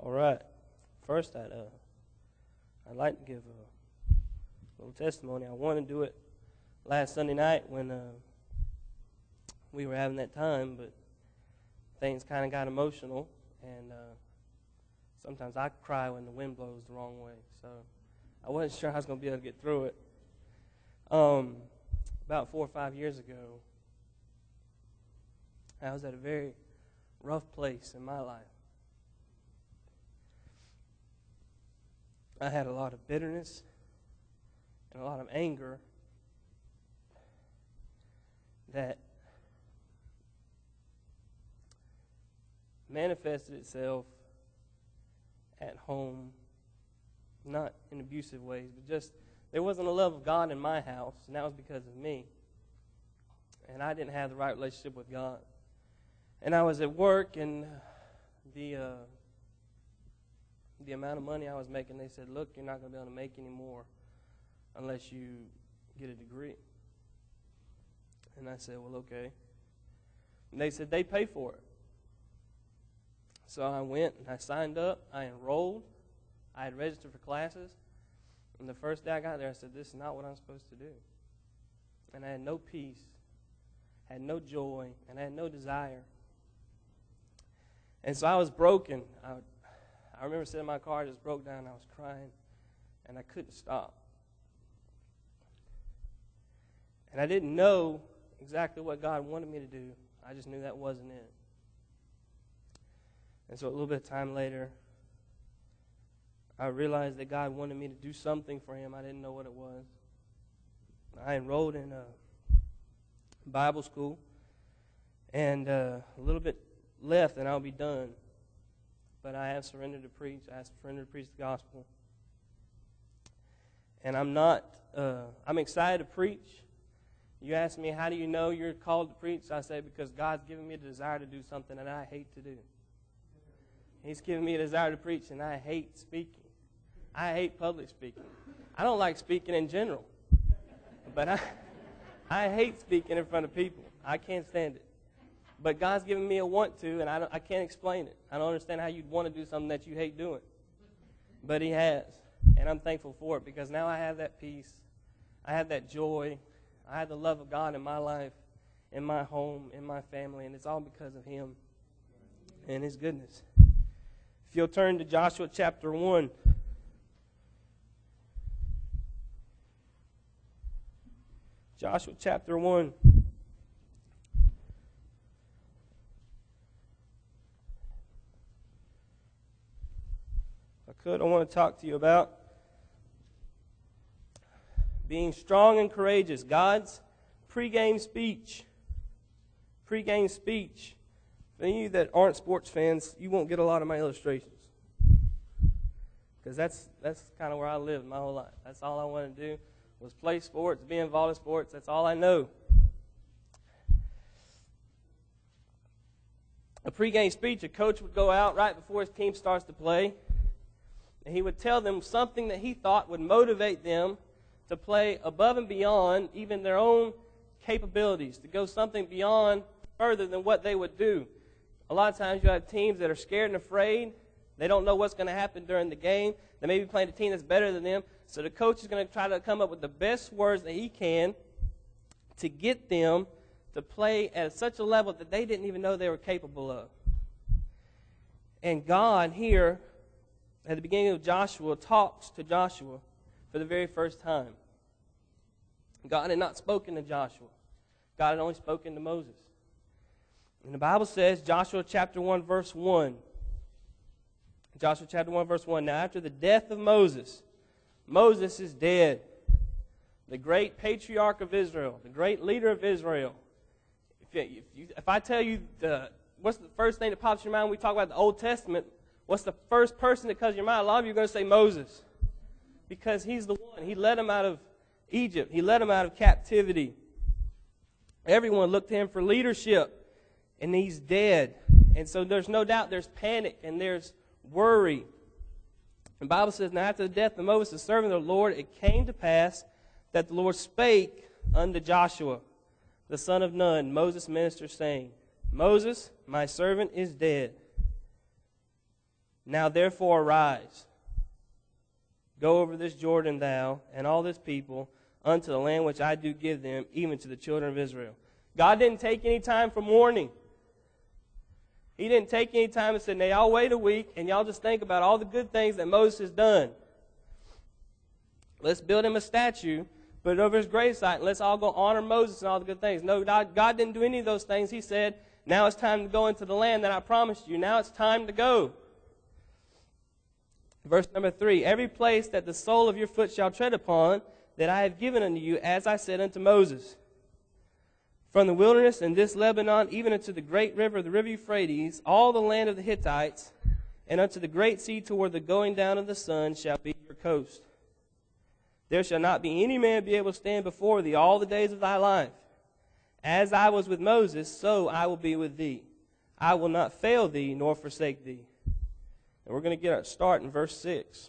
All right. First, I'd like to give a little testimony. I wanted to do it last Sunday night when we were having that time, but things kind of got emotional, and sometimes I cry when the wind blows the wrong way. So I wasn't sure I was going to be able to get through it. About 4 or 5 years ago, I was at a very rough place in my life. I had a lot of bitterness and a lot of anger that manifested itself at home, not in abusive ways, but just there wasn't a love of God in my house, and that was because of me. And I didn't have the right relationship with God. And I was at work, and the amount of money I was making, they said, look, you're not going to be able to make any more unless you get a degree. And I said, well, okay. And they said, they pay for it. So I went and I signed up. I enrolled. I had registered for classes. And the first day I got there, I said, this is not what I'm supposed to do. And I had no peace, had no joy, and I had no desire. And so I was broken. I remember sitting in my car, I just broke down, I was crying, and I couldn't stop. And I didn't know exactly what God wanted me to do. I just knew that wasn't it. And so a little bit of time later, I realized that God wanted me to do something for Him. I didn't know what it was. I enrolled in a Bible school, and a little bit left and I'll be done. But I have surrendered to preach. I have surrendered to preach the gospel. And I'm excited to preach. You ask me, how do you know you're called to preach? I say, because God's given me a desire to do something that I hate to do. He's given me a desire to preach, and I hate speaking. I hate public speaking. I don't like speaking in general. But I hate speaking in front of people. I can't stand it. But God's given me a want to, and I can't explain it. I don't understand how you'd want to do something that you hate doing. But He has. And I'm thankful for it, because now I have that peace. I have that joy. I have the love of God in my life, in my home, in my family, and it's all because of Him and His goodness. If you'll turn to Joshua chapter 1. Joshua chapter 1. I want to talk to you about being strong and courageous. God's pregame speech. Pregame speech. For any of you that aren't sports fans, you won't get a lot of my illustrations. Because that's kind of where I lived my whole life. That's all I wanted to do was play sports, be involved in sports. That's all I know. A pregame speech, a coach would go out right before his team starts to play, and he would tell them something that he thought would motivate them to play above and beyond even their own capabilities, to go something beyond further than what they would do. A lot of times you have teams that are scared and afraid. They don't know what's going to happen during the game. They may be playing a team that's better than them. So the coach is going to try to come up with the best words that he can to get them to play at such a level that they didn't even know they were capable of. And God here, at the beginning of Joshua, talks to Joshua for the very first time. God had not spoken to Joshua. God had only spoken to Moses. And the Bible says, Joshua chapter 1, verse 1. Joshua chapter 1, verse 1. Now after the death of Moses, Moses is dead. The great patriarch of Israel, the great leader of Israel. If I tell you what's the first thing that pops in your mind when we talk about the Old Testament, what's the first person that comes to your mind? A lot of you are going to say Moses. Because he's the one. He led them out of Egypt. He led them out of captivity. Everyone looked to him for leadership. And he's dead. And so there's no doubt there's panic and there's worry. The Bible says, now after the death of Moses, the servant of the Lord, it came to pass that the Lord spake unto Joshua, the son of Nun, Moses' minister, saying, Moses, my servant, is dead. Now therefore arise, go over this Jordan, thou and all this people, unto the land which I do give them, even to the children of Israel. God didn't take any time from warning. He didn't take any time and said, now y'all wait a week and y'all just think about all the good things that Moses has done. Let's build him a statue, put it over his gravesite, and let's all go honor Moses and all the good things. No, God didn't do any of those things. He said, now it's time to go into the land that I promised you. Now it's time to go. Verse number 3, every place that the sole of your foot shall tread upon, that I have given unto you, as I said unto Moses. From the wilderness and this Lebanon, even unto the great river, the river Euphrates, all the land of the Hittites, and unto the great sea toward the going down of the sun shall be your coast. There shall not be any man be able to stand before thee all the days of thy life. As I was with Moses, so I will be with thee. I will not fail thee nor forsake thee. And we're going to get our start in verse 6.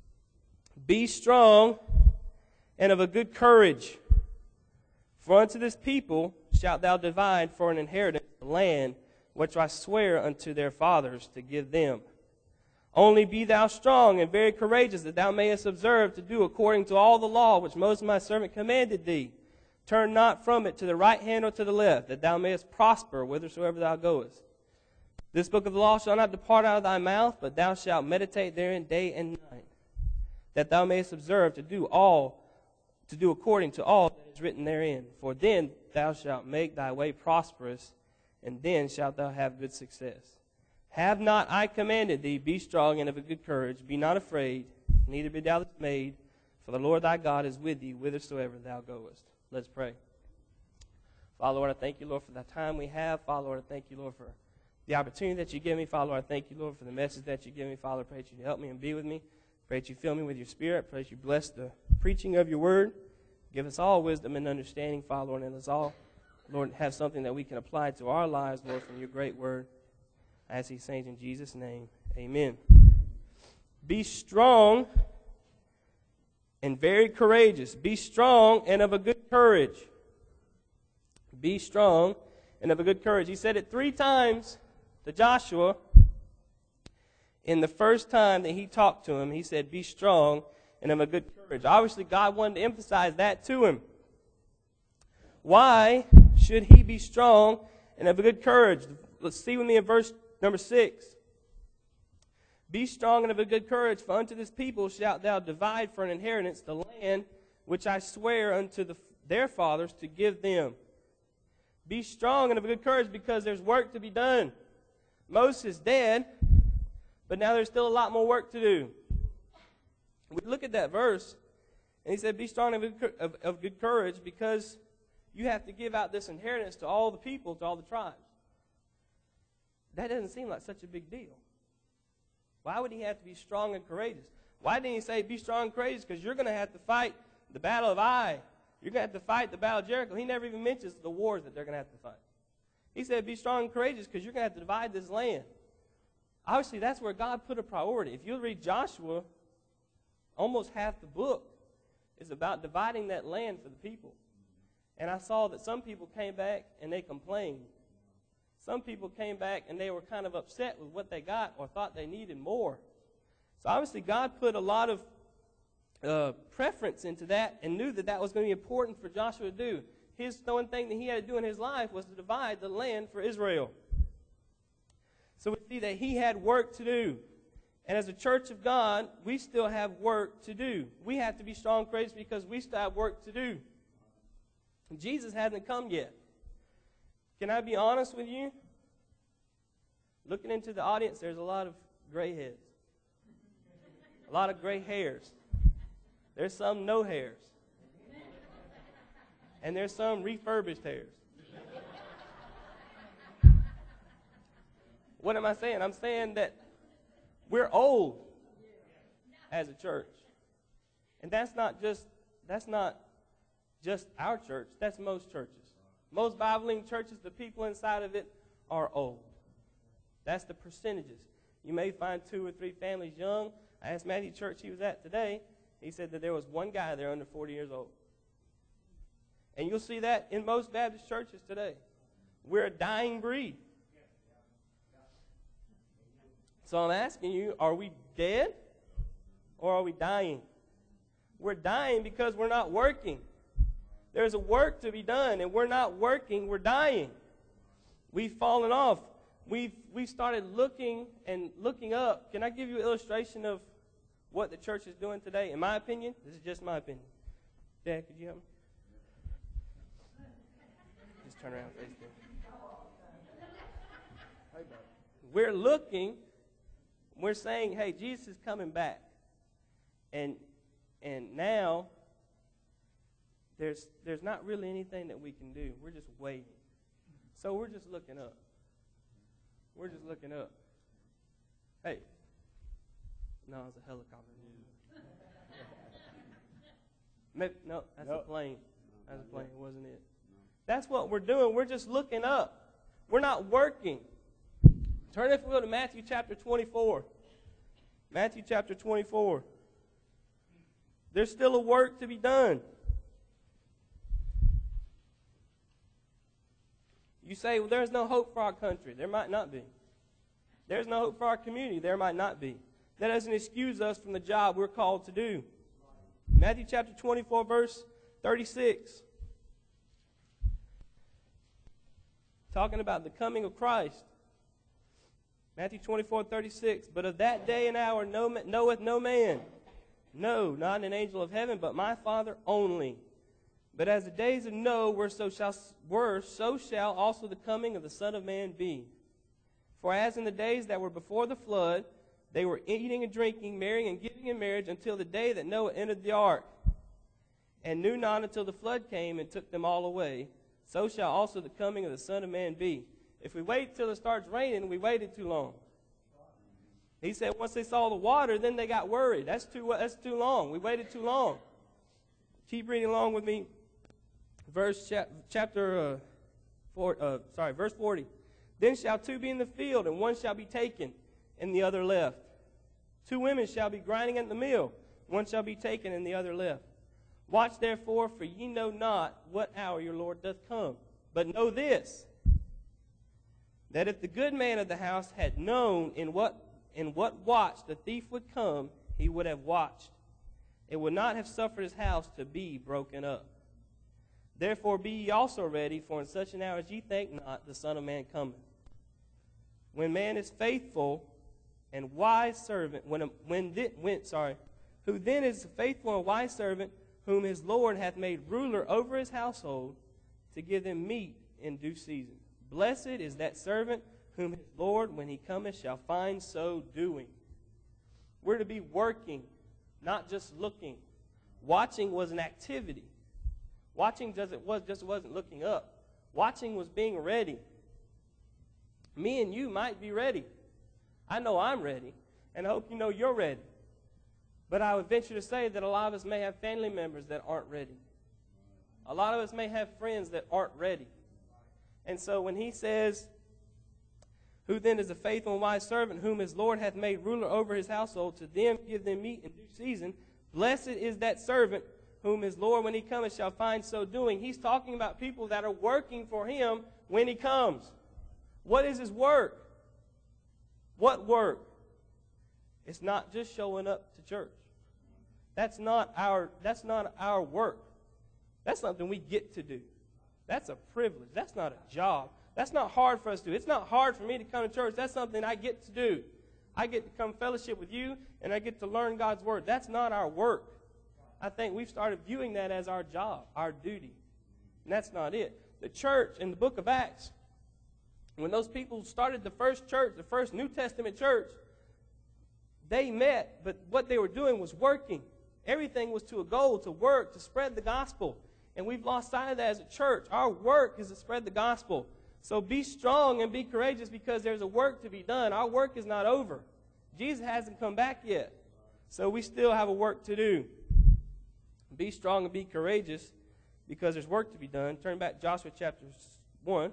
Be strong and of a good courage, for unto this people shalt thou divide for an inheritance the land which I swear unto their fathers to give them. Only be thou strong and very courageous, that thou mayest observe to do according to all the law which Moses my servant commanded thee. Turn not from it to the right hand or to the left, that thou mayest prosper whithersoever thou goest. This book of the law shall not depart out of thy mouth, but thou shalt meditate therein day and night, that thou mayest observe to do according to all that is written therein. For then thou shalt make thy way prosperous, and then shalt thou have good success. Have not I commanded thee, be strong and of a good courage, be not afraid, neither be thou dismayed, for the Lord thy God is with thee whithersoever thou goest. Let's pray. Father, Lord, I thank you, Lord, for the time we have. Father, Lord, I thank you, Lord, for the opportunity that you give me. Father, Lord, I thank you, Lord, for the message that you give me. Father, I pray that you help me and be with me. Pray that you fill me with your spirit. Pray that you bless the preaching of your word. Give us all wisdom and understanding, Father, Lord, and let us all, Lord, have something that we can apply to our lives, Lord, from your great word. I ask these things in Jesus' name. Amen. Be strong and very courageous. Be strong and of a good courage. Be strong and of a good courage. He said it 3 times to Joshua. In the first time that he talked to him, he said, be strong and of a good courage. Obviously, God wanted to emphasize that to him. Why should he be strong and of a good courage? Let's see with me in verse number 6. Be strong and of a good courage, for unto this people shalt thou divide for an inheritance the land which I swear unto their fathers to give them. Be strong and of a good courage, because there's work to be done. Moses is dead, but now there's still a lot more work to do. We look at that verse, and he said, be strong and of good courage, because you have to give out this inheritance to all the people, to all the tribes. That doesn't seem like such a big deal. Why would he have to be strong and courageous? Why didn't he say, be strong and courageous? Because you're going to have to fight the battle of Ai. You're going to have to fight the battle of Jericho. He never even mentions the wars that they're going to have to fight. He said, be strong and courageous, because you're going to have to divide this land. Obviously, that's where God put a priority. If you read Joshua, almost half the book is about dividing that land for the people. And I saw that some people came back and they complained. Some people came back and they were kind of upset with what they got or thought they needed more. So obviously God put a lot of preference into that and knew that that was going to be important for Joshua to do. The one thing that he had to do in his life was to divide the land for Israel. So we see that he had work to do. And as a church of God, we still have work to do. We have to be strong and courageous because we still have work to do. Jesus hasn't come yet. Can I be honest with you? Looking into the audience, there's a lot of gray heads. A lot of gray hairs. There's some no hairs. And there's some refurbished hairs. What am I saying? I'm saying that we're old as a church. And that's not just our church. That's most churches. Most Bible-believing churches, the people inside of it are old. That's the percentages. You may find 2 or 3 families young. I asked Matthew Church he was at today. He said that there was one guy there under 40 years old. And you'll see that in most Baptist churches today. We're a dying breed. So I'm asking you, are we dead or are we dying? We're dying because we're not working. There's a work to be done, and we're not working, we're dying. We've fallen off. We've started looking up. Can I give you an illustration of what the church is doing today? In my opinion, this is just my opinion. Dad, could you help me? Just turn around and face them. We're looking, we're saying, hey, Jesus is coming back. And now there's not really anything that we can do. We're just waiting. So we're just looking up. We're just looking up. Hey. No, it's a helicopter. No, that's a plane. That's a plane, wasn't it? That's what we're doing. We're just looking up. We're not working. Turn, if you will, to Matthew chapter 24. Matthew chapter 24. There's still a work to be done. You say, well, there's no hope for our country. There might not be. There's no hope for our community. There might not be. That doesn't excuse us from the job we're called to do. Matthew chapter 24, verse 36. Talking about the coming of Christ. Matthew 24, 36. But of that day and hour knoweth no man. No, not an angel of heaven, but my Father only. But as the days of Noah were, so shall also the coming of the Son of Man be. For as in the days that were before the flood, they were eating and drinking, marrying and giving in marriage, until the day that Noah entered the ark, and knew not until the flood came and took them all away, so shall also the coming of the Son of Man be. If we wait till it starts raining, we waited too long. He said once they saw the water, then they got worried. That's too long. We waited too long. Keep reading along with me. Verse 40. Then shall two be in the field, and one shall be taken, and the other left. Two women shall be grinding at the mill, one shall be taken, and the other left. Watch therefore, for ye know not what hour your Lord doth come. But know this, that if the good man of the house had known in what watch the thief would come, he would have watched. It would not have suffered his house to be broken up. Therefore be ye also ready, for in such an hour as ye think not, the Son of Man cometh. When man is faithful and wise servant, who then is a faithful and wise servant, whom his Lord hath made ruler over his household, to give them meat in due season. Blessed is that servant whom his Lord, when he cometh, shall find so doing. We're to be working, not just looking. Watching was an activity. Watching just wasn't looking up. Watching was being ready. Me and you might be ready. I know I'm ready, and I hope you know you're ready. But I would venture to say that a lot of us may have family members that aren't ready. A lot of us may have friends that aren't ready. And so when he says, who then is a faithful and wise servant, whom his Lord hath made ruler over his household, to them give them meat in due season, blessed is that servant whom his Lord, when he cometh, shall find so doing. He's talking about people that are working for him when he comes. What is his work? What work? It's not just showing up to church. That's not our work. That's something we get to do. That's a privilege. That's not a job. That's not hard for us to do. It's not hard for me to come to church. That's something I get to do. I get to come fellowship with you, and I get to learn God's word. That's not our work. I think we've started viewing that as our job, our duty. And that's not it. The church in the book of Acts, when those people started the first church, the first New Testament church, they met, but what they were doing was working. Everything was to a goal, to work, to spread the gospel. And we've lost sight of that as a church. Our work is to spread the gospel. So be strong and be courageous, because there's a work to be done. Our work is not over. Jesus hasn't come back yet. So we still have a work to do. Be strong and be courageous, because there's work to be done. Turn back to Joshua chapter 1.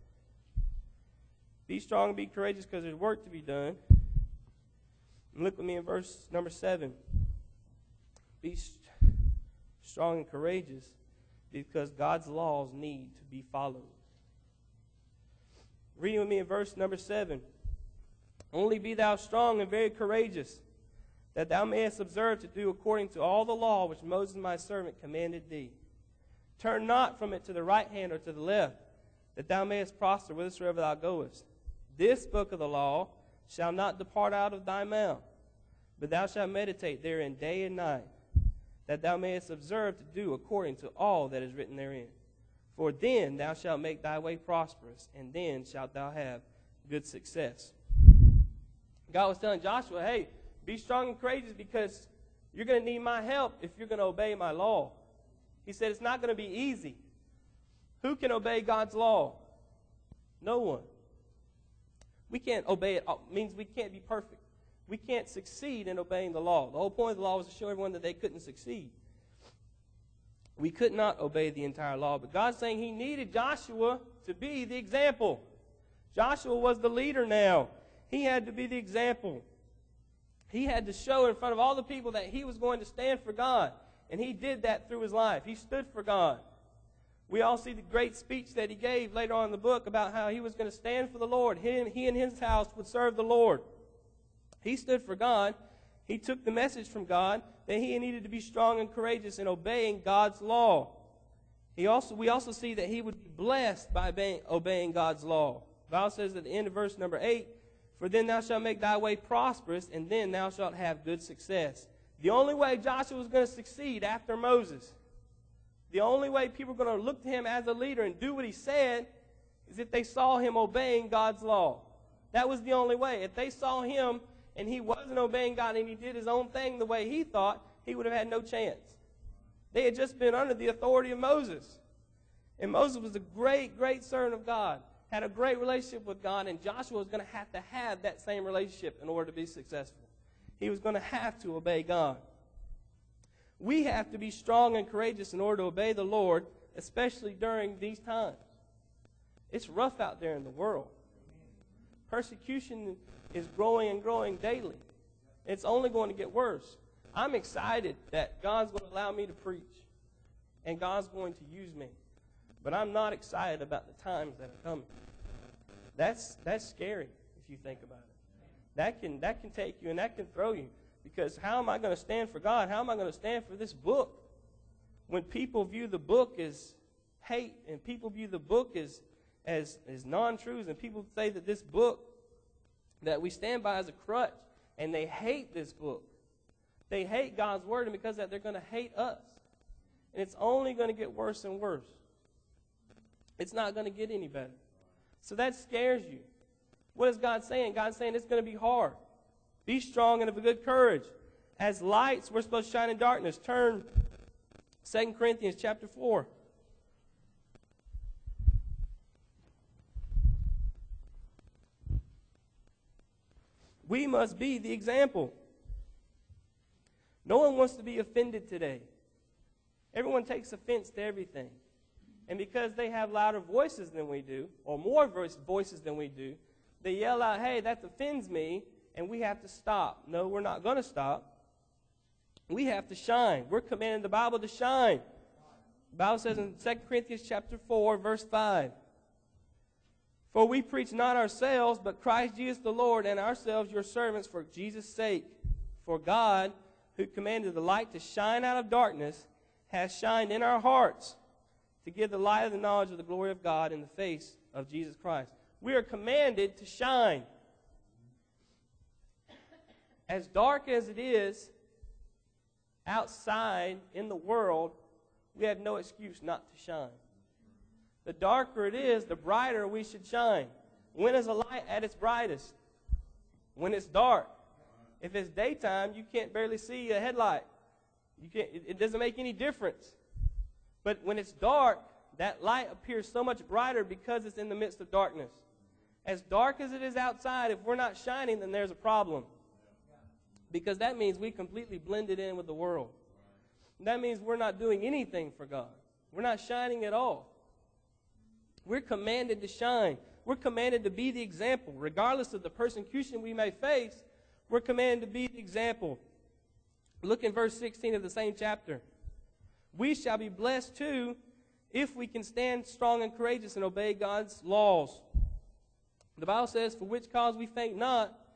Be strong and be courageous, because there's work to be done. And look with me in verse number 7. Be strong and courageous, because God's laws need to be followed. Reading with me in verse number 7. Only be thou strong and very courageous, that thou mayest observe to do according to all the law which Moses my servant commanded thee. Turn not from it to the right hand or to the left, that thou mayest prosper whithersoever thou goest. This book of the law shall not depart out of thy mouth, but thou shalt meditate therein day and night, that thou mayest observe to do according to all that is written therein. For then thou shalt make thy way prosperous, and then shalt thou have good success. God was telling Joshua, hey, be strong and courageous because you're going to need my help if you're going to obey my law. He said it's not going to be easy. Who can obey God's law? No one. We can't obey it. It means we can't be perfect. We can't succeed in obeying the law. The whole point of the law was to show everyone that they couldn't succeed. We could not obey the entire law, but God's saying he needed Joshua to be the example. Joshua was the leader now. He had to be the example. He had to show in front of all the people that he was going to stand for God, and he did that through his life. He stood for God. We all see the great speech that he gave later on in the book about how he was going to stand for the Lord. He and his house would serve the Lord. He stood for God. He took the message from God that he needed to be strong and courageous in obeying God's law. We also see that he would be blessed by obeying God's law. The Bible says at the end of verse number 8, for then thou shalt make thy way prosperous, and then thou shalt have good success. The only way Joshua was going to succeed after Moses, the only way people were going to look to him as a leader and do what he said, is if they saw him obeying God's law. That was the only way. If they saw him and he wasn't obeying God and he did his own thing the way he thought, he would have had no chance. They had just been under the authority of Moses. And Moses was a great, great servant of God, had a great relationship with God, and Joshua was going to have that same relationship in order to be successful. He was going to have to obey God. We have to be strong and courageous in order to obey the Lord, especially during these times. It's rough out there in the world. Persecution is growing and growing daily. It's only going to get worse. I'm excited that God's going to allow me to preach, and God's going to use me. But I'm not excited about the times that are coming. That's scary if you think about it. That can take you and that can throw you. Because how am I going to stand for God? How am I going to stand for this book? When people view the book as hate and people view the book as non-truths, and people say that this book that we stand by as a crutch, and they hate this book. They hate God's word, and because of that, they're going to hate us. And it's only going to get worse and worse. It's not going to get any better. So that scares you. What is God saying? God's saying it's going to be hard. Be strong and of a good courage. As lights, we're supposed to shine in darkness. Turn 2 Corinthians chapter 4. We must be the example. No one wants to be offended today. Everyone takes offense to everything. And because they have louder voices than we do, or more voices than we do, they yell out, hey, that offends me, and we have to stop. No, we're not going to stop. We have to shine. We're commanding the Bible to shine. The Bible says in 2 Corinthians chapter 4, verse 5, for we preach not ourselves, but Christ Jesus the Lord, and ourselves your servants for Jesus' sake. For God, who commanded the light to shine out of darkness, has shined in our hearts to give the light of the knowledge of the glory of God in the face of Jesus Christ. We are commanded to shine. As dark as it is outside in the world, we have no excuse not to shine. The darker it is, the brighter we should shine. When is a light at its brightest? When it's dark. If it's daytime, you can't barely see a headlight. It doesn't make any difference. But when it's dark, that light appears so much brighter because it's in the midst of darkness. As dark as it is outside, if we're not shining, then there's a problem. Because that means we completely blended in with the world. That means we're not doing anything for God. We're not shining at all. We're commanded to shine. We're commanded to be the example. Regardless of the persecution we may face, we're commanded to be the example. Look in verse 16 of the same chapter. We shall be blessed too if we can stand strong and courageous and obey God's laws. The Bible says, for which cause we faint not,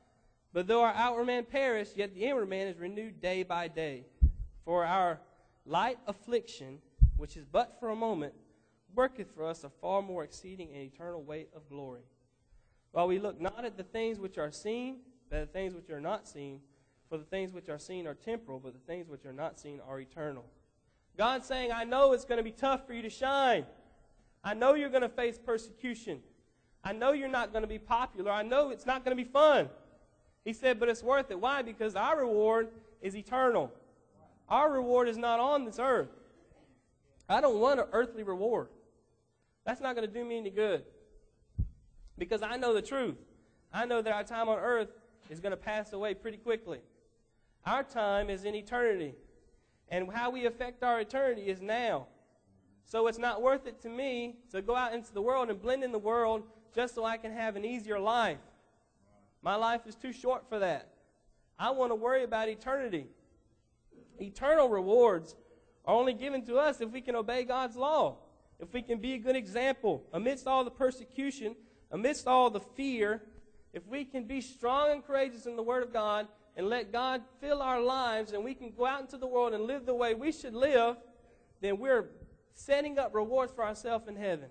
But though our outward man perish, yet the inward man is renewed day by day. For our light affliction, which is but for a moment, worketh for us a far more exceeding and eternal weight of glory. While we look not at the things which are seen, but at the things which are not seen, for the things which are seen are temporal, but the things which are not seen are eternal. God's saying, I know it's going to be tough for you to shine. I know you're going to face persecution. I know you're not going to be popular. I know it's not going to be fun. He said, but it's worth it. Why? Because our reward is eternal. Our reward is not on this earth. I don't want an earthly reward. That's not going to do me any good. Because I know the truth. I know that our time on earth is going to pass away pretty quickly. Our time is in eternity. And how we affect our eternity is now. So it's not worth it to me to go out into the world and blend in the world just so I can have an easier life. My life is too short for that. I want to worry about eternity. Eternal rewards are only given to us if we can obey God's law, if we can be a good example amidst all the persecution, amidst all the fear. If we can be strong and courageous in the Word of God and let God fill our lives and we can go out into the world and live the way we should live, then we're setting up rewards for ourselves in heaven.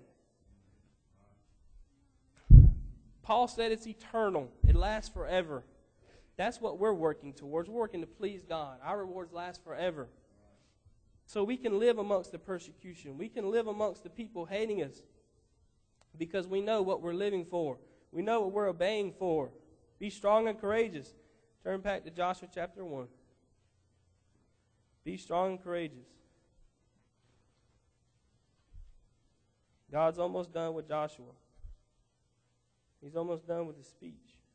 Paul said it's eternal. It lasts forever. That's what we're working towards. We're working to please God. Our rewards last forever. So we can live amongst the persecution. We can live amongst the people hating us because we know what we're living for. We know what we're obeying for. Be strong and courageous. Turn back to Joshua chapter 1. Be strong and courageous. God's almost done with Joshua. He's almost done with his speech.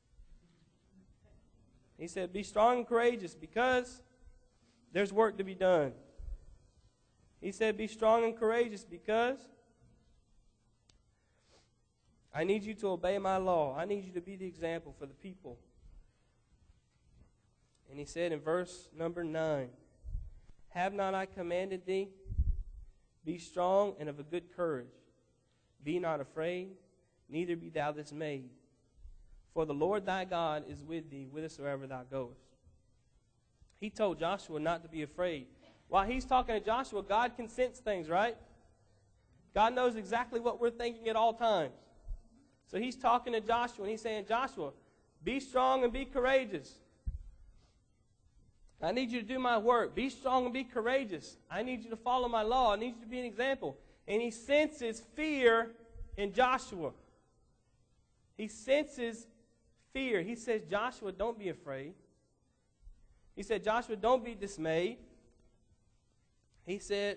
He said, be strong and courageous because there's work to be done. He said, be strong and courageous because I need you to obey my law. I need you to be the example for the people. And he said in verse number 9, have not I commanded thee? Be strong and of a good courage. Be not afraid, neither be thou dismayed. For the Lord thy God is with thee whithersoever thou goest. He told Joshua not to be afraid. While he's talking to Joshua, God can sense things, right? God knows exactly what we're thinking at all times. So he's talking to Joshua, and he's saying, Joshua, be strong and be courageous. I need you to do my work. Be strong and be courageous. I need you to follow my law. I need you to be an example. And he senses fear in Joshua. He senses fear. He says, Joshua, don't be afraid. He said, Joshua, don't be dismayed. He said,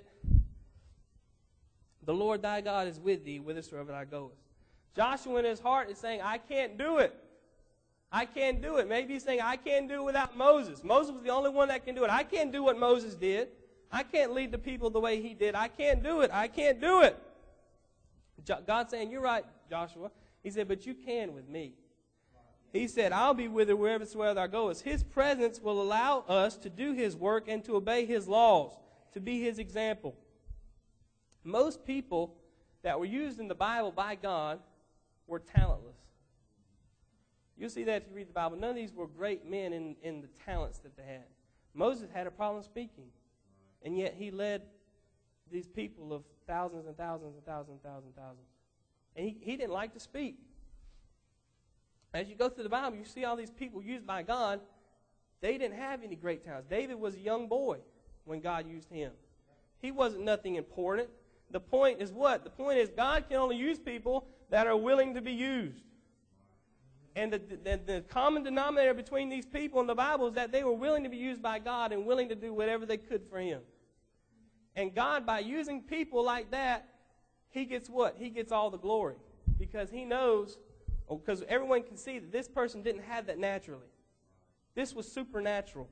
the Lord thy God is with thee whithersoever thou goest. Joshua in his heart is saying, I can't do it. I can't do it. Maybe he's saying, I can't do it without Moses. Moses was the only one that can do it. I can't do what Moses did. I can't lead the people the way he did. I can't do it. I can't do it. God's saying, you're right, Joshua. He said, but you can with me. He said, I'll be with you wherever thou goest. His presence will allow us to do his work and to obey his laws, to be his example. Most people that were used in the Bible by God were talentless. You'll see that if you read the Bible. None of these were great men in the talents that they had. Moses had a problem speaking, and yet he led these people of thousands and thousands and thousands and thousands and thousands. And he didn't like to speak. As you go through the Bible, you see all these people used by God. They didn't have any great talents. David was a young boy when God used him. He wasn't nothing important. The point is what? The point is God can only use people that are willing to be used. And the common denominator between these people in the Bible is that they were willing to be used by God and willing to do whatever they could for him. And God, by using people like that, he gets what? He gets all the glory. Because he knows, because everyone can see that this person didn't have that naturally. This was supernatural.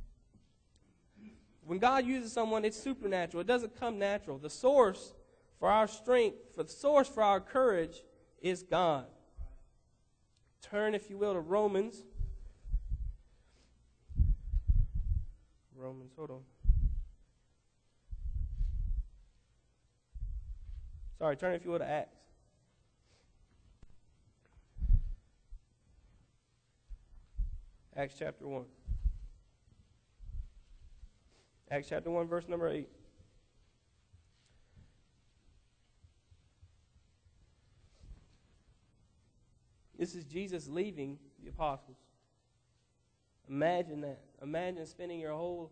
When God uses someone, it's supernatural. It doesn't come natural. The source for our strength, for the source for our courage is God. Turn, if you will, to Romans. Hold on. Sorry, turn, if you will, to Acts. Acts chapter 1. Acts chapter 1, verse number 8. This is Jesus leaving the apostles. Imagine that. Imagine spending your whole,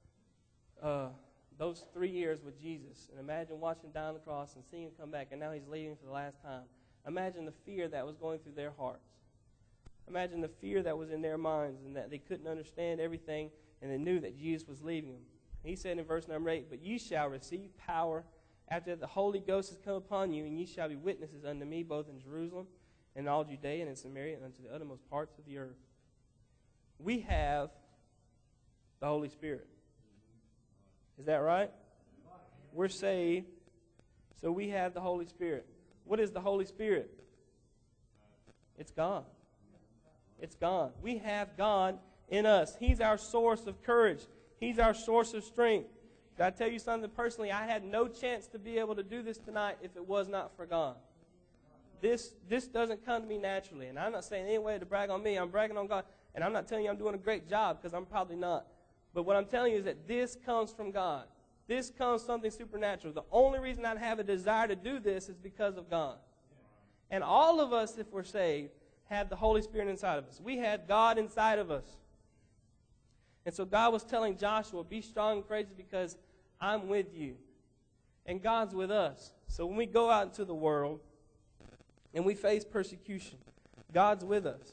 those 3 years with Jesus. And imagine watching him down the cross and seeing him come back, and now he's leaving for the last time. Imagine the fear that was going through their hearts. Imagine the fear that was in their minds, and that they couldn't understand everything, and they knew that Jesus was leaving them. He said in verse number 8, "But ye shall receive power after that the Holy Ghost has come upon you, and ye shall be witnesses unto me both in Jerusalem and in all Judea and in Samaria and unto the uttermost parts of the earth." We have the Holy Spirit. Is that right? We're saved, so we have the Holy Spirit. What is the Holy Spirit? It's God. It's God. We have God in us. He's our source of courage. He's our source of strength. Can I tell you something personally? I had no chance to be able to do this tonight if it was not for God. This doesn't come to me naturally. And I'm not saying any way to brag on me. I'm bragging on God. And I'm not telling you I'm doing a great job, because I'm probably not. But what I'm telling you is that this comes from God. This comes something supernatural. The only reason I have a desire to do this is because of God. And all of us, if we're saved, have the Holy Spirit inside of us. We had God inside of us. And so God was telling Joshua, be strong and courageous because I'm with you. And God's with us. So when we go out into the world and we face persecution, God's with us.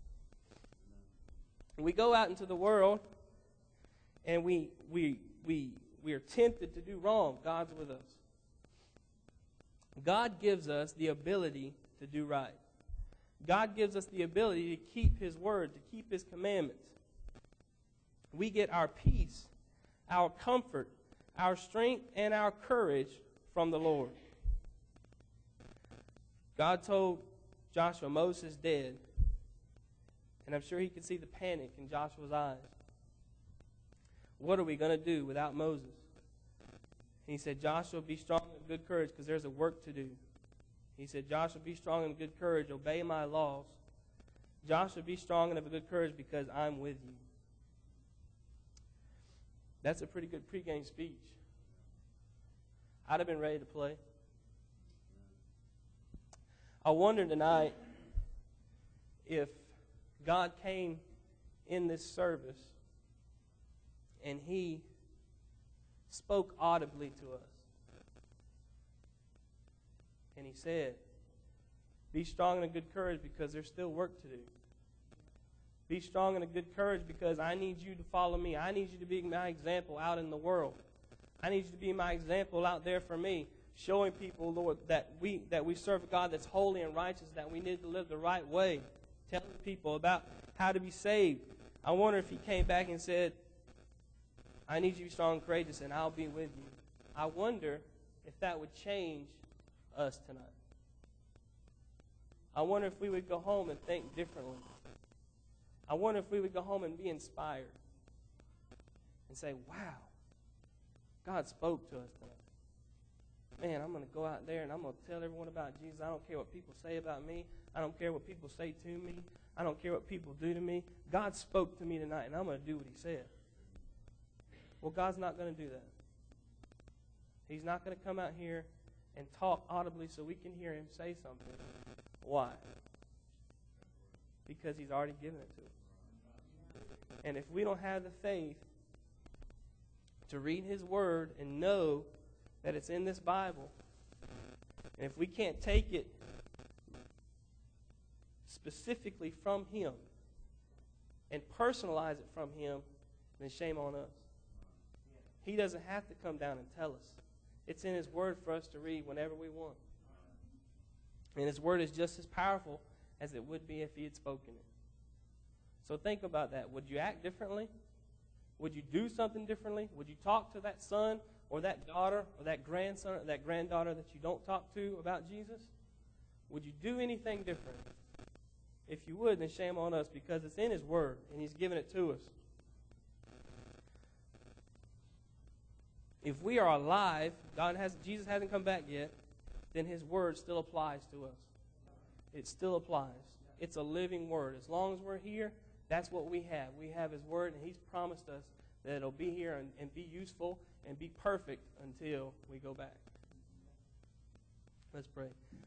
We go out into the world and we are tempted to do wrong. God's with us. God gives us the ability to do right. God gives us the ability to keep His word, to keep His commandments. We get our peace, our comfort, our strength, and our courage from the Lord. God told Joshua, Moses is dead. And I'm sure he could see the panic in Joshua's eyes. What are we going to do without Moses? And he said, Joshua, be strong and of good courage, because there's a work to do. He said, Joshua, be strong and of good courage, obey my laws. Joshua, be strong and of a good courage, because I'm with you. That's a pretty good pregame speech. I'd have been ready to play. I wonder tonight if God came in this service and He spoke audibly to us. And He said, be strong and of good courage, because there's still work to do. Be strong and of good courage, because I need you to follow me. I need you to be my example out in the world. I need you to be my example out there for me, showing people, Lord, that we serve a God that's holy and righteous, that we need to live the right way, telling people about how to be saved. I wonder if He came back and said, I need you to be strong and courageous, and I'll be with you. I wonder if that would change us tonight. I wonder if we would go home and think differently. I wonder if we would go home and be inspired and say, wow, God spoke to us tonight. Man, I'm going to go out there and I'm going to tell everyone about Jesus. I don't care what people say about me. I don't care what people say to me. I don't care what people do to me. God spoke to me tonight, and I'm going to do what He said. Well, God's not going to do that. He's not going to come out here and talk audibly so we can hear Him say something. Why? Because He's already given it to us. And if we don't have the faith to read His Word and know that it's in this Bible, and if we can't take it specifically from Him and personalize it from Him, then shame on us. He doesn't have to come down and tell us. It's in His Word for us to read whenever we want. And His Word is just as powerful as it would be if He had spoken it. So think about that. Would you act differently? Would you do something differently? Would you talk to that son or that daughter or that grandson or that granddaughter that you don't talk to about Jesus? Would you do anything different? If you would, then shame on us, because it's in His Word and He's given it to us. If we are alive, Jesus hasn't come back yet, then His Word still applies to us. It still applies. It's a living Word. As long as we're here, That's what we have. We have His Word, and He's promised us that it'll be here and be useful and be perfect until we go back. Let's pray.